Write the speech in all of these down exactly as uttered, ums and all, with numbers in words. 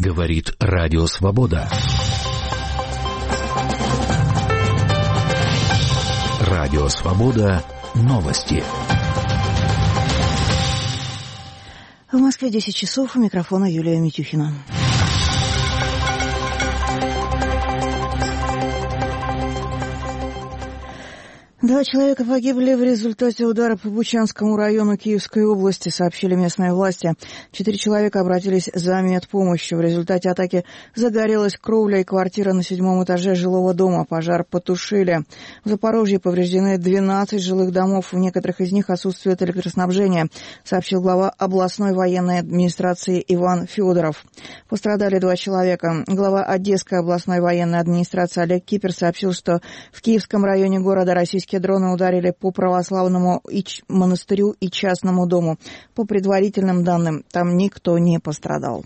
Говорит Радио Свобода. Радио Свобода. Новости. В Москве десять часов. У микрофона Юлия Митюхина. Два человека погибли в результате удара по Бучанскому району Киевской области, сообщили местные власти. Четыре человека обратились за медпомощью. В результате атаки загорелась кровля и квартира на седьмом этаже жилого дома. Пожар потушили. В Запорожье повреждены двенадцать жилых домов. В некоторых из них отсутствует электроснабжение, сообщил глава областной военной администрации Иван Федоров. Пострадали два человека. Глава Одесской областной военной администрации Олег Кипер сообщил, что в Киевском районе города российские дроны ударили по православному монастырю и частному дому. По предварительным данным, там никто не пострадал.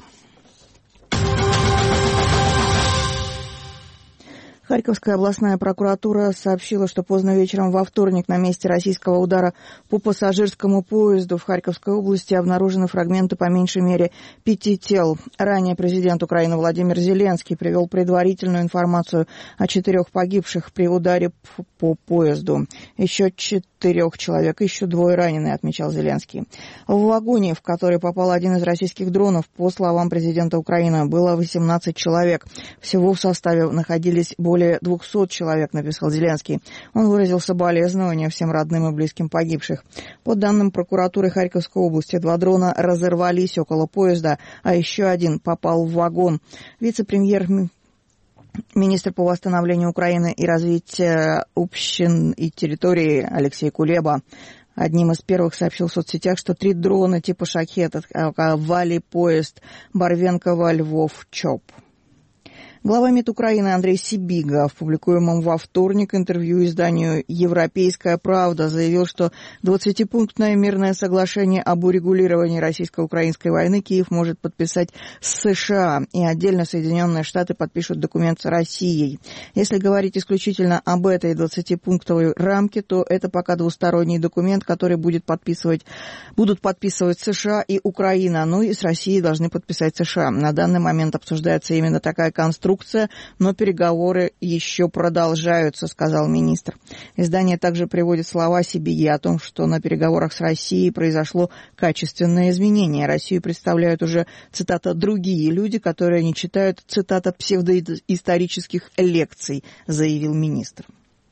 Харьковская областная прокуратура сообщила, что поздно вечером во вторник на месте российского удара по пассажирскому поезду в Харьковской области обнаружены фрагменты по меньшей мере пяти тел. Ранее президент Украины Владимир Зеленский привел предварительную информацию о четырех погибших при ударе по поезду. Еще четырех человек, еще двое ранены, отмечал Зеленский. В вагоне, в который попал один из российских дронов, по словам президента Украины, было восемнадцать человек. Всего в составе находились более Более двухсот человек, написал Зеленский. Он выразил соболезнования всем родным и близким погибших. По данным прокуратуры Харьковской области, два дрона разорвались около поезда, а еще один попал в вагон. Вице-премьер... Министр по восстановлению Украины и развитию общин и территорий Алексей Кулеба одним из первых сообщил в соцсетях, что три дрона типа «Шахет» атаковали поезд Барвенково-Львов-Чоп. Глава МИД Украины Андрей Сибига в публикуемом во вторник интервью изданию «Европейская правда» заявил, что двадцатипунктное мирное соглашение об урегулировании российско-украинской войны Киев может подписать с США, и отдельно Соединенные Штаты подпишут документ с Россией. Если говорить исключительно об этой двадцатипунктовой рамке, то это пока двусторонний документ, который будет подписывать, будут подписывать США и Украина, ну и с Россией должны подписать США. На данный момент обсуждается именно такая конструкция, но переговоры еще продолжаются, сказал министр. Издание также приводит слова Сибиги о том, что на переговорах с Россией произошло качественное изменение. Россию представляют уже, цитата, «другие люди, которые не читают», цитата, «псевдоисторических лекций», заявил министр.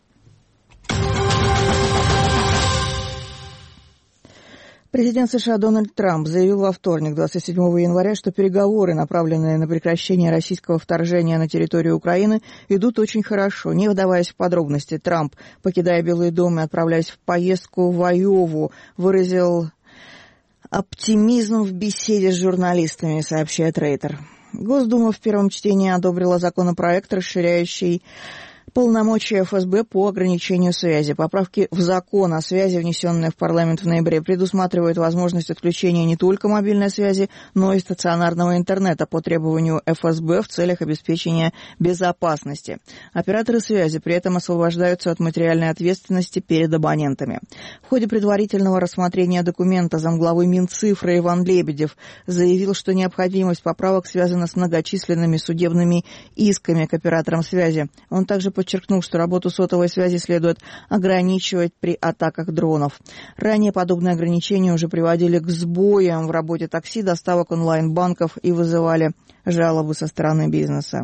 Президент США Дональд Трамп заявил во вторник, двадцать седьмого января, что переговоры, направленные на прекращение российского вторжения на территорию Украины, идут очень хорошо. Не вдаваясь в подробности, Трамп, покидая Белый дом и отправляясь в поездку в Айову, выразил оптимизм в беседе с журналистами, сообщает Рейтер. Госдума в первом чтении одобрила законопроект, расширяющий полномочия эф эс бэ по ограничению связи. Поправки в закон о связи, внесенные в парламент в ноябре, предусматривают возможность отключения не только мобильной связи, но и стационарного интернета по требованию эф эс бэ в целях обеспечения безопасности. Операторы связи при этом освобождаются от материальной ответственности перед абонентами. В ходе предварительного рассмотрения документа замглавы Минцифры Иван Лебедев заявил, что необходимость поправок связана с многочисленными судебными исками к операторам связи. Он также подчеркнул, что работу сотовой связи следует ограничивать при атаках дронов. Ранее подобные ограничения уже приводили к сбоям в работе такси, доставок онлайн-банков и вызывали жалобы со стороны бизнеса.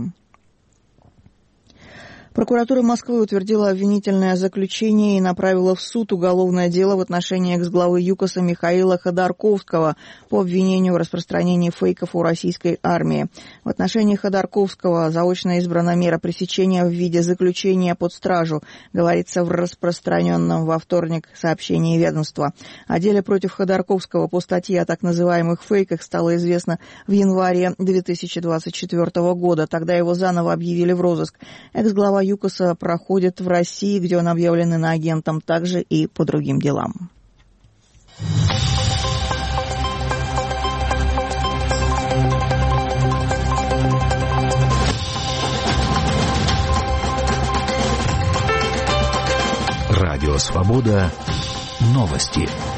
Прокуратура Москвы утвердила обвинительное заключение и направила в суд уголовное дело в отношении экс-главы ЮКОСа Михаила Ходорковского по обвинению в распространении фейков о российской армии. В отношении Ходорковского заочно избрана мера пресечения в виде заключения под стражу, говорится в распространенном во вторник сообщении ведомства. О деле против Ходорковского по статье о так называемых фейках стало известно в январе две тысячи двадцать четвёртого года. Тогда его заново объявили в розыск. Экс-глава ЮКОСа проходит в России, где он объявлен иноагентом, также и по другим делам. Радио Свобода. Новости.